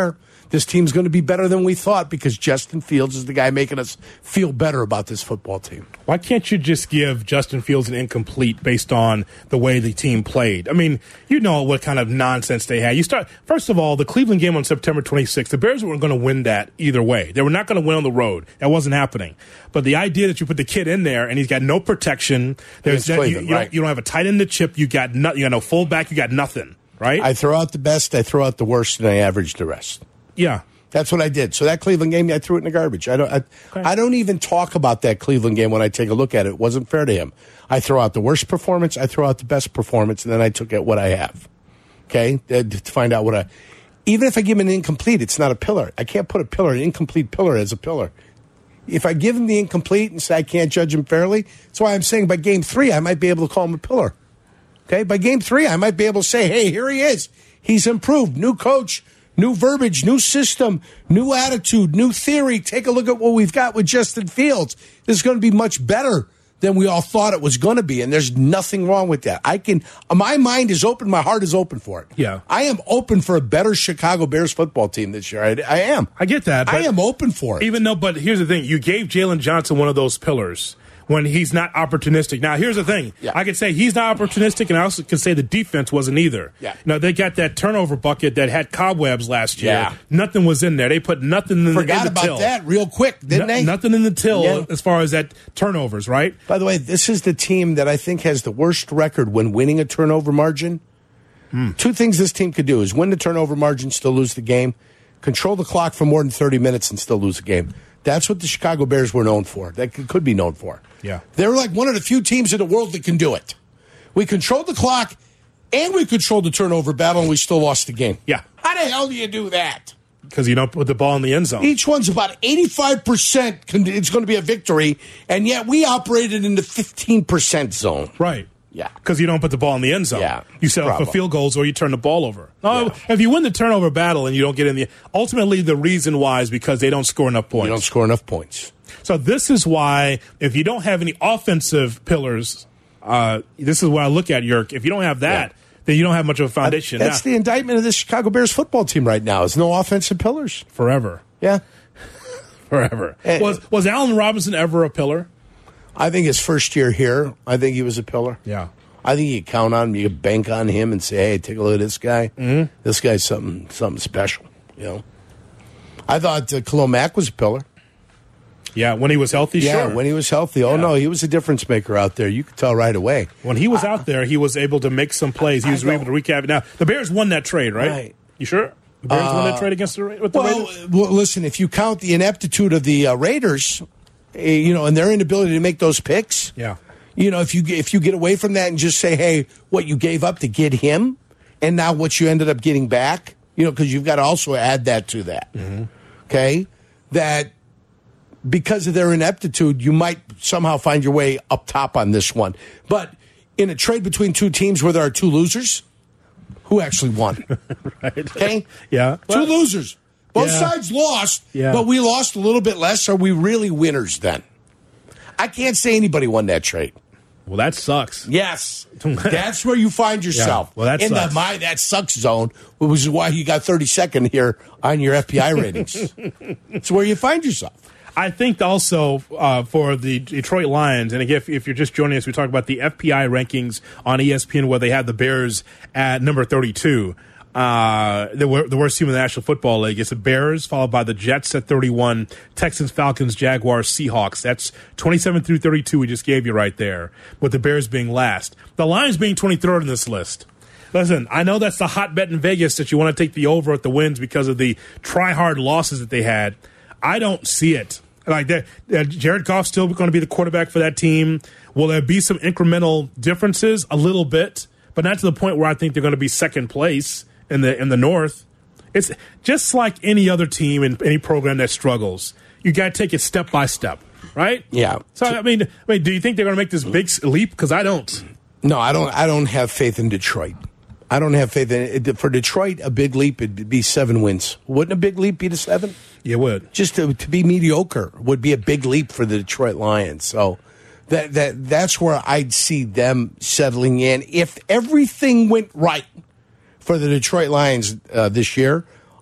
this team's going to be better than we thought because Justin Fields is the guy making us feel better about this football team. Why can't you just give Justin Fields an incomplete based on the way the team played? I mean, you know what kind of nonsense they had. You start first of all, the Cleveland game on September twenty-sixth, the Bears weren't going to win that either way. They were not going to win on the road. That wasn't happening. But the idea that you put the kid in there and he's got no protection, there's that, you, you, right. don't, you don't have a tight end to chip, you got no, you got no fullback, you got nothing, right? I throw out the best, I throw out the worst, and I average the rest. Yeah. That's what I did. So that Cleveland game, I threw it in the garbage. I don't I, okay. I don't even talk about that Cleveland game when I take a look at it. It wasn't fair to him. I throw out the worst performance, I throw out the best performance, and then I took at what I have. Okay? To find out what I... Even if I give him an incomplete, it's not a pillar. I can't put a pillar, an incomplete pillar as a pillar. If I give him the incomplete and say I can't judge him fairly, that's why I'm saying by game three, I might be able to call him a pillar. Okay? By game three, I might be able to say, hey, here he is. He's improved. New coach. New verbiage, new system, new attitude, new theory. Take a look at what we've got with Justin Fields. This is going to be much better than we all thought it was going to be, and there's nothing wrong with that. I can, my mind is open, my heart is open for it. Yeah, I am open for a better Chicago Bears football team this year. I, I am. I get that. I am open for it. Even though, but here's the thing: you gave Jalen Johnson one of those pillars when he's not opportunistic. Now, here's the thing. Yeah. I could say he's not opportunistic, and I also could say the defense wasn't either. Yeah. You know, they got that turnover bucket that had cobwebs last year. Yeah. Nothing was in there. They put nothing in, Forgot in the about till. that real quick, didn't no, they? Nothing in the till Yeah. as far as that turnovers, right? By the way, this is the team that I think has the worst record when winning a turnover margin. Hmm. Two things this team could do is win the turnover margin, still lose the game, control the clock for more than thirty minutes and still lose the game. That's what the Chicago Bears were known for. That could be known for. Yeah. They're like one of the few teams in the world that can do it. We controlled the clock and we controlled the turnover battle and we still lost the game. Yeah. How the hell do you do that? Because you don't put the ball in the end zone. Each one's about eighty-five percent it's going to be a victory, and yet we operated in the fifteen percent zone. Right. Yeah. Because you don't put the ball in the end zone. Yeah. You settle for field goals or you turn the ball over. No, yeah. If you win the turnover battle and you don't get in the... Ultimately, the reason why is because they don't score enough points. You don't score enough points. So this is why, if you don't have any offensive pillars, uh, this is what I look at, Yerk. If you don't have that, yeah. then you don't have much of a foundation. Uh, that's now, the indictment of the Chicago Bears football team right now. Is no offensive pillars. Forever. Yeah. Forever. And, was, was Allen Robinson ever a pillar? I think his first year here, I think he was a pillar. Yeah. I think you count on him, you bank on him and say, hey, take a look at this guy. Mm-hmm. This guy's something something special, you know. I thought uh, Khalil Mack was a pillar. Yeah, when he was healthy, yeah, sure. when he was healthy. Oh, yeah. no, he was a difference maker out there. You could tell right away. When he was I, out there, he was able to make some plays. He was able to recap. Now, the Bears won that trade, right? Right. You sure? The Bears uh, won that trade against the, with the well, Raiders? Well, listen, if you count the ineptitude of the uh, Raiders, uh, you know, and their inability to make those picks, yeah. You know, if you if you get away from that and just say, hey, what you gave up to get him, and now what you ended up getting back, you know, because you've got to also add that to that. Mm-hmm. Okay? That because of their ineptitude, you might somehow find your way up top on this one. But in a trade between two teams where there are two losers, who actually won? Right. Okay? Yeah. Two well, losers. Both yeah. sides lost, yeah. but we lost a little bit less. Are we really winners then? I can't say anybody won that trade. Well, that sucks. Yes. That's where you find yourself. Yeah. Well, that in sucks. the my that sucks zone, which is why you got thirty-second here on your F P I ratings. It's where you find yourself. I think also uh, for the Detroit Lions, and again, if, if you're just joining us, we talk about the F P I rankings on E S P N where they have the Bears at number thirty-two. Uh, the, the worst team in the National Football League. It's the Bears, followed by the Jets at thirty-one, Texans, Falcons, Jaguars, Seahawks. That's twenty-seven through thirty-two we just gave you right there, with the Bears being last. The Lions being twenty-third in this list. Listen, I know that's the hot bet in Vegas that you want to take the over at the wins because of the try-hard losses that they had. I don't see it. Like that, uh, Jared Goff's still going to be the quarterback for that team. Will there be some incremental differences? A little bit, but not to the point where I think they're going to be second place in the in the North. It's just like any other team in any program that struggles. You got to take it step by step, right? Yeah. So I mean, I mean, do you think they're going to make this big leap? Because I don't. No, I don't. I don't have faith in Detroit. I don't have faith in it. For Detroit, a big leap would be seven wins. Wouldn't a big leap be to seven? You would. Just to, to be mediocre would be a big leap for the Detroit Lions. So that that that's where I'd see them settling in if everything went right for the Detroit Lions uh, this year.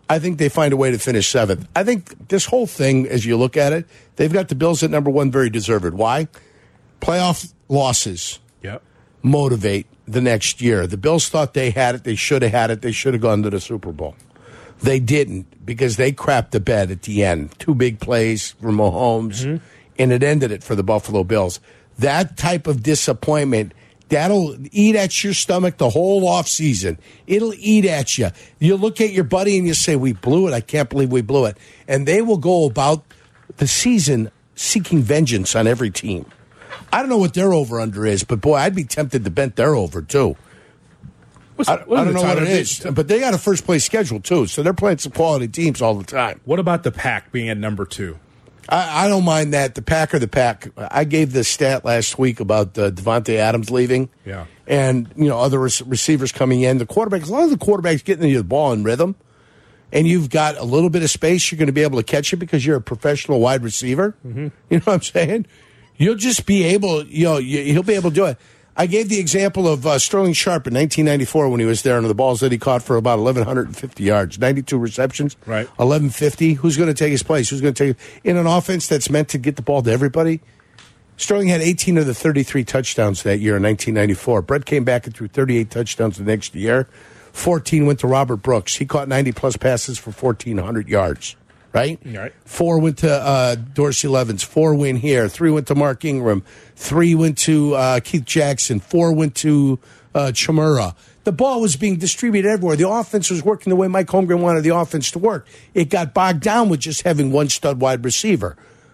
I think they find a way to finish seventh. I think this whole thing, as you look at it, they've got the Bills at number one, very deserved. Why? Playoff losses yep. motivate the next year. The Bills thought they had it. They should have had it. They should have gone to the Super Bowl. They didn't because they crapped the bed at the end. Two big plays for Mahomes, mm-hmm. and it ended it for the Buffalo Bills. That type of disappointment, that'll eat at your stomach the whole offseason. It'll eat at you. You look at your buddy and you say, we blew it. I can't believe we blew it. And they will go about the season seeking vengeance on every team. I don't know what their over-under is, but, boy, I'd be tempted to bent their over, too. What's, I, what I don't know what it they, is, but they got a first-place schedule, too, so they're playing some quality teams all the time. What about the Pack being at number two? I, I don't mind that. The Pack are the Pack. I gave the stat last week about uh, Devontae Adams leaving. Yeah. And, you know, other re- receivers coming in. The quarterbacks, a lot of the quarterbacks getting you the ball in rhythm, and you've got a little bit of space, you're going to be able to catch it because you're a professional wide receiver. Mm-hmm. You know what I'm saying? You'll just be able, you know, you, he'll be able to do it. I gave the example of uh, Sterling Sharp in nineteen ninety-four when he was there, and the balls that he caught for about eleven fifty yards, ninety-two receptions, right? eleven fifty. Who's going to take his place? Who's going to take in an offense that's meant to get the ball to everybody? Sterling had eighteen of the thirty-three touchdowns that year in nineteen ninety-four. Brett came back and threw thirty-eight touchdowns the next year. fourteen went to Robert Brooks. He caught ninety-plus passes for fourteen hundred yards. Right? Right. Four went to uh, Dorsey Levens. Four went here. Three went to Mark Ingram. Three went to uh, Keith Jackson. Four went to uh, Chimura. The ball was being distributed everywhere. The offense was working the way Mike Holmgren wanted the offense to work. It got bogged down with just having one stud wide receiver.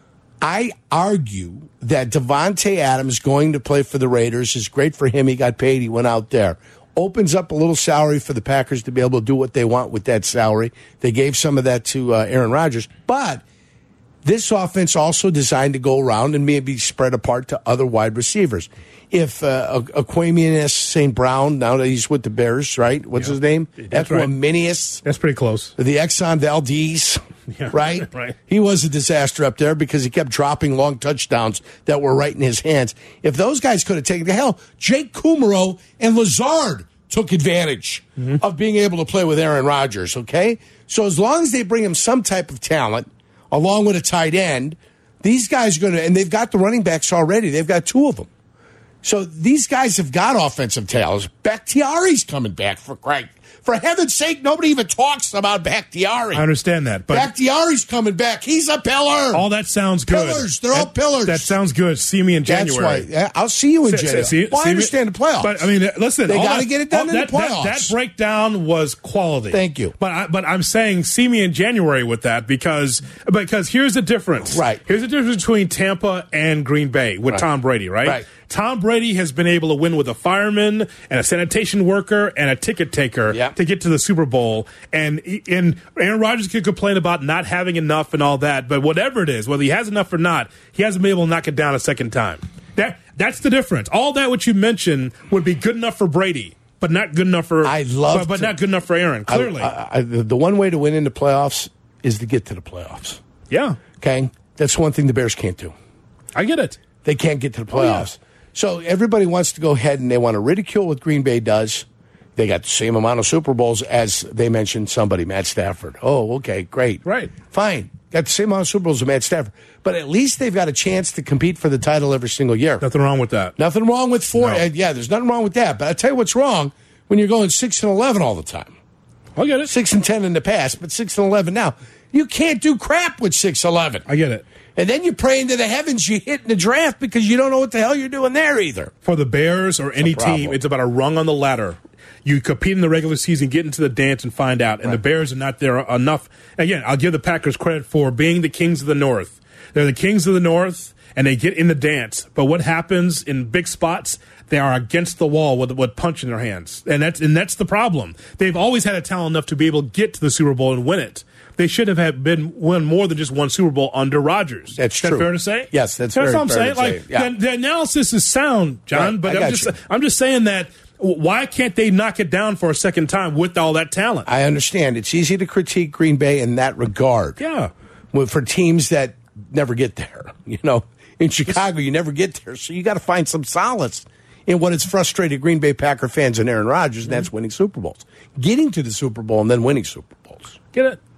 I argue that Devontae Adams going to play for the Raiders is great for him. He got paid. He went out there. Opens up a little salary for the Packers to be able to do what they want with that salary. They gave some of that to uh, Aaron Rodgers. But this offense also designed to go around and maybe spread apart to other wide receivers. If uh, Aquemius Saint Brown, now that he's with the Bears, right? What's yeah. his name? That's Aqueminius. Right. That's pretty close. The Exxon Valdez, yeah. right? Right. He was a disaster up there because he kept dropping long touchdowns that were right in his hands. If those guys could have taken the hell, Jake Kumaro and Lazard took advantage mm-hmm. of being able to play with Aaron Rodgers, okay? So as long as they bring him some type of talent, along with a tight end, these guys are going to, and they've got the running backs already. They've got two of them. So these guys have got offensive talents. Bakhtiari's coming back, for Craig. For heaven's sake, nobody even talks about Bakhtiari. I understand that. But Bakhtiari's coming back. He's a pillar. All that sounds good. Pillars. They're that, all pillars. That sounds good. See me in January. That's why. I'll see you in see, January. See, well, see I understand me, the playoffs. But, I mean, listen. They got to that, get it done all, in that, the playoffs. That, that breakdown was quality. Thank you. But, I, but I'm saying see me in January with that because, because here's the difference. Right. Here's the difference between Tampa and Green Bay with right. Tom Brady, right? Right. Tom Brady has been able to win with a fireman and a sanitation worker and a ticket taker yep. to get to the Super Bowl. And and Aaron Rodgers could complain about not having enough and all that, but whatever it is, whether he has enough or not, he hasn't been able to knock it down a second time. That that's the difference. All that what you mentioned would be good enough for Brady, but not good enough for I love but, but to, not good enough for Aaron. Clearly, I, I, I, the one way to win in the playoffs is to get to the playoffs. Yeah. Okay, that's one thing the Bears can't do. I get it. They can't get to the playoffs. Oh, yeah. So everybody wants to go ahead and they want to ridicule what Green Bay does. They got the same amount of Super Bowls as they mentioned somebody, Matt Stafford. Oh, okay, great. Right. Fine. Got the same amount of Super Bowls as Matt Stafford. But at least they've got a chance to compete for the title every single year. Nothing wrong with that. Nothing wrong with four. No. And yeah, there's nothing wrong with that. But I tell you what's wrong when you're going six and eleven all the time. I get it. Six and ten in the past, but six and eleven now. You can't do crap with six eleven. I get it. And then you pray into the heavens you hit in the draft because you don't know what the hell you're doing there either. For the Bears or any team, it's about a rung on the ladder. You compete in the regular season, get into the dance, and find out. And right. the Bears are not there enough. Again, I'll give the Packers credit for being the kings of the North. They're the kings of the North, and they get in the dance. But what happens in big spots, they are against the wall with, with punch in their hands. And that's, and that's the problem. They've always had a talent enough to be able to get to the Super Bowl and win it. They should have had been won more than just one Super Bowl under Rodgers. That's is that true. fair to say? Yes, that's, that's very what I'm fair saying. to Like say. Yeah. the, the analysis is sound, John. Right. But I I'm got just you. I'm just saying that why can't they knock it down for a second time with all that talent? I understand. It's easy to critique Green Bay in that regard. Yeah, well, for teams that never get there. You know, in Chicago, you never get there, so you got to find some solace in what has frustrated Green Bay Packer fans and Aaron Rodgers, and that's winning Super Bowls, getting to the Super Bowl, and then winning Super Bowls. Get it?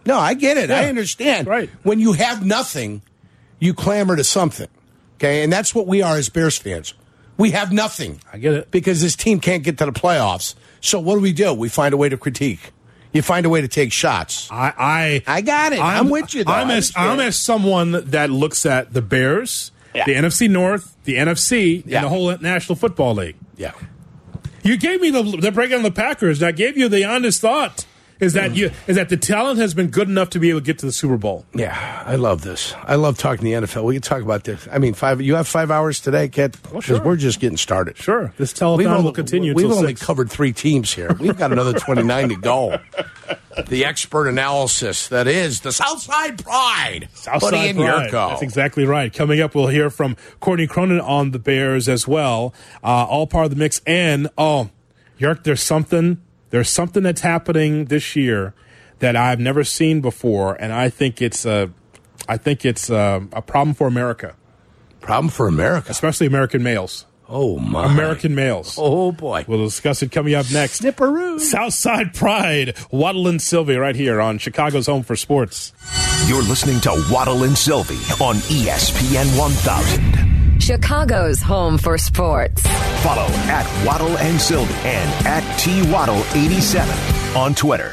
No, I get it. Yeah. I understand. Right. When you have nothing, you clamor to something. Okay, and that's what we are as Bears fans. We have nothing. I get it. Because this team can't get to the playoffs. So what do we do? We find a way to critique. You find a way to take shots. I I, I got it. I'm, I'm with you, though. I'm as, I'm as someone that looks at the Bears, yeah. the N F C North, the N F C, yeah. and the whole National Football League. Yeah. You gave me the, the breakdown of the Packers, and I gave you the honest thought. Is that you? Is that the talent has been good enough to be able to get to the Super Bowl? Yeah, I love this. I love talking the N F L. We can talk about this. I mean, five. You have five hours today, Kit? Oh, sure. We're just getting started. Sure. This telethon only, will continue. We've until only six. covered three teams here. We've got another twenty-nine to go. The expert analysis that is the Southside Pride. Southside Buddy and Pride. Yurko. That's exactly right. Coming up, we'll hear from Courtney Cronin on the Bears as well. Uh, all part of the mix. And oh, Yerk, there's something. There's something that's happening this year that I've never seen before, and I think it's a, I think it's a, a problem for America. Problem for America, especially American males. Oh my, American males. Oh boy, we'll discuss it coming up next. Snipperoo. Southside Pride, Waddle and Sylvie, right here on Chicago's Home for Sports. You're listening to Waddle and Sylvie on E S P N one thousand. Chicago's Home for Sports. Follow at Waddle and Sylvie and at T Waddle eighty-seven on Twitter.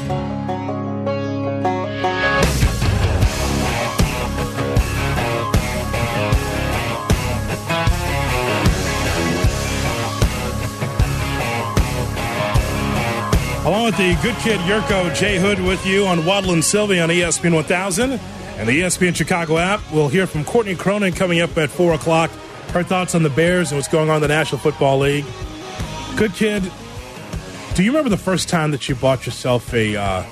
Along with the good kid Yurko, Jay Hood with you on Waddle and Sylvie on E S P N one thousand and the E S P N Chicago app. We'll hear from Courtney Cronin coming up at four o'clock. Her thoughts on the Bears and what's going on in the National Football League. Good kid, do you remember the first time that you bought yourself a uh,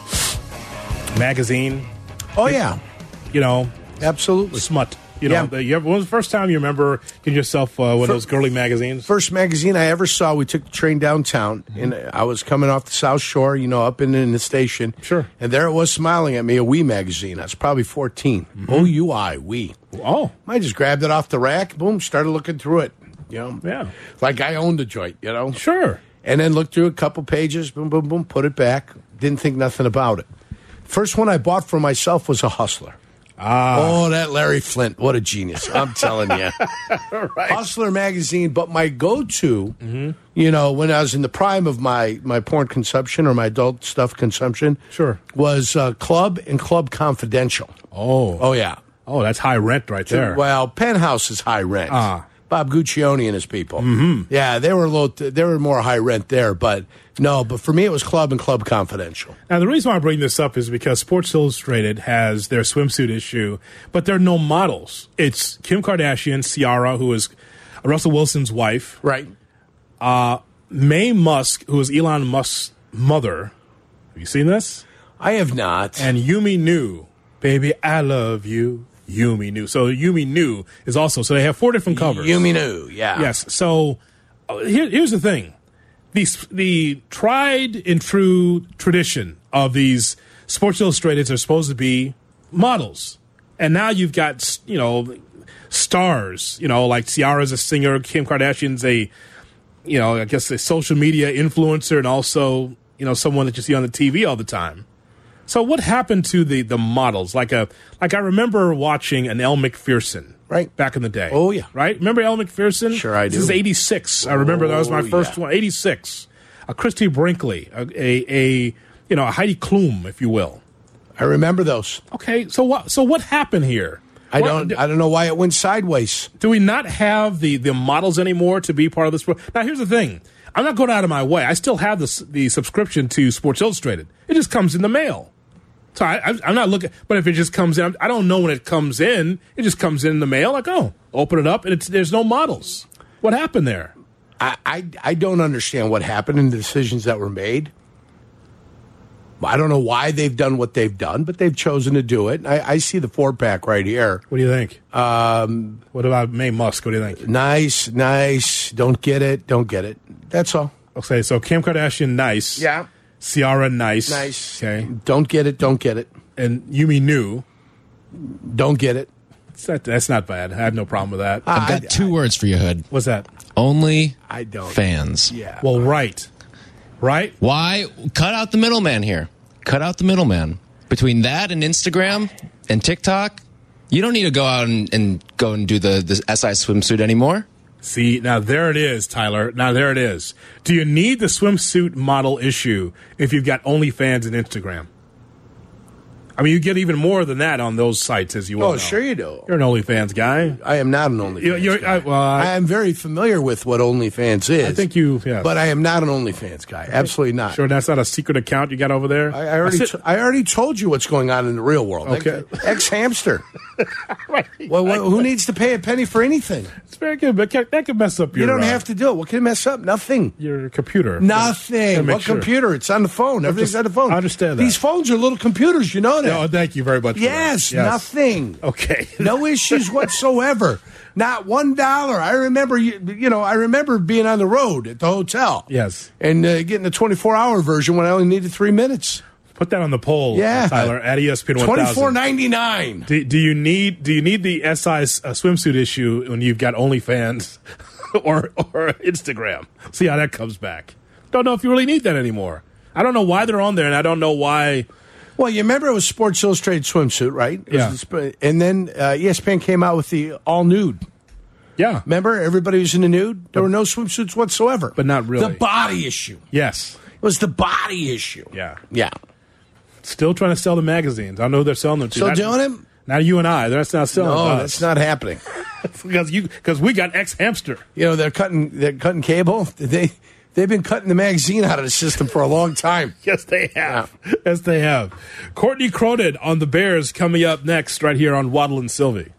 magazine? Oh, yeah. You know, absolutely. Smut. You know, yeah. the, you ever, when was the first time you remember getting yourself uh, one of those girly magazines? First magazine I ever saw, we took the train downtown, mm-hmm. and I was coming off the South Shore, you know, up in, in the station. Sure. And there it was smiling at me, a Wii magazine. I was probably fourteen. Mm-hmm. O U I, Wii. Oh. I just grabbed it off the rack, boom, started looking through it. You know? Yeah. Like I owned the joint, you know? Sure. And then looked through a couple pages, boom, boom, boom, put it back. Didn't think nothing about it. First one I bought for myself was a Hustler. Ah. Oh, that Larry Flint. What a genius. I'm telling you. Right. Hustler magazine. But my go-to, mm-hmm. you know, when I was in the prime of my, my porn consumption or my adult stuff consumption, sure, was uh, Club and Club Confidential. Oh. Oh, yeah. Oh, that's high rent right there. Well, Penthouse is high rent. Ah. Bob Guccione and his people. Mm-hmm. Yeah, they were a little, they were more high rent there, but no, but for me it was Club and Club Confidential. Now the reason why I bring this up is because Sports Illustrated has their swimsuit issue, but there are no models. It's Kim Kardashian, Ciara, who is Russell Wilson's wife, right? Uh, Mae Musk, who is Elon Musk's mother. Have you seen this? I have not. And Yumi Nu, baby, I love you. Yumi Nu. So Yumi Nu is also, so they have four different covers. Yumi Nu, yeah. Yes. So uh, here, here's the thing. The, the tried and true tradition of these Sports Illustrateds are supposed to be models. And now you've got, you know, stars, you know, like Ciara's a singer, Kim Kardashian's a, you know, I guess a social media influencer and also, you know, someone that you see on the T V all the time. So what happened to the, the models? Like a like I remember watching an Elle Macpherson right back in the day. Oh yeah, right. Remember Elle Macpherson? Sure, I do. This is eighty-six. I remember that was my oh, first yeah. one. eighty-six. A Christy Brinkley, a, a a you know a Heidi Klum, if you will. I remember those. Okay, so what so what happened here? I What- don't. I don't know why it went sideways. Do we not have the, the models anymore to be part of this? Now, here's the thing. I'm not going out of my way. I still have the, the subscription to Sports Illustrated. It just comes in the mail. So I, I, I'm not looking, but if it just comes in, I don't know when it comes in. It just comes in the mail. Like, oh, open it up, and it's, there's no models. What happened there? I, I I don't understand what happened in the decisions that were made. I don't know why they've done what they've done, but they've chosen to do it. I, I see the four pack right here. What do you think? Um, what about Mae Musk? What do you think? Nice, nice. Don't get it. Don't get it. That's all. Okay, so Kim Kardashian, nice. Yeah. Ciara, nice. Nice. Okay. Don't get it. Don't get it. And Yumi Nu. Don't get it. That, that's not bad. I have no problem with that. I've got I- two words for you, Hood. What's that? Only I don't. fans. Yeah. Well, right. Right? Why? Cut out the middleman here. Cut out the middleman. between that and Instagram and TikTok, you don't need to go out and, and go and do the, the S I swimsuit anymore. See, now there it is, Tyler. Now there it is. Do you need the swimsuit model issue if you've got OnlyFans and Instagram? I mean, you get even more than that on those sites, as you well Oh, know. sure you do. You're an OnlyFans guy. I am not an OnlyFans You're, you're, guy. I, well, I, I am very familiar with what OnlyFans is. I think you, yes. But I am not an OnlyFans guy. Absolutely not. Sure, that's not a secret account you got over there? I, I already, That's t- I already told you what's going on in the real world. Okay. Ex hamster. right. Well, what, who needs to pay a penny for anything? It's very good, but can, that could mess up your... You don't uh, have to do it. What can mess up? Nothing. Your computer. Nothing. Gotta make What sure. computer? It's on the phone. Everything's just- on the phone. I understand that. These phones are little computers. You know that. Oh, thank you very much. for Yes, that. Yes. nothing. Okay. No issues whatsoever. Not one dollar. I remember, you, you know, I remember being on the road at the hotel. Yes. And uh, getting the twenty-four hour version when I only needed three minutes. Put that on the poll, Yeah. Tyler, at E S P N one thousand. twenty-four ninety-nine. Do, do you need do you need the S I s- uh, swimsuit issue when you've got OnlyFans or or Instagram? See how that comes back. Don't know if you really need that anymore. I don't know why they're on there, and I don't know why. Well, you remember it was Sports Illustrated swimsuit, right? It Yeah. was the sp- and then uh, E S P N came out with the all nude. Yeah. Remember, everybody was in the nude. There were no swimsuits whatsoever. But not really. The body issue. Yes. It was the body issue. Yeah. Yeah. Still trying to sell the magazines. I know they're selling them too. Still Not- doing it? Not you and I. That's not selling. No, us. that's not happening. because you because we got ex hamster. You know, they're cutting they're cutting cable. They they've been cutting the magazine out of the system for a long time. Yes, they have. Yeah. Yes, they have. Courtney Cronin on the Bears coming up next right here on Waddle and Sylvie.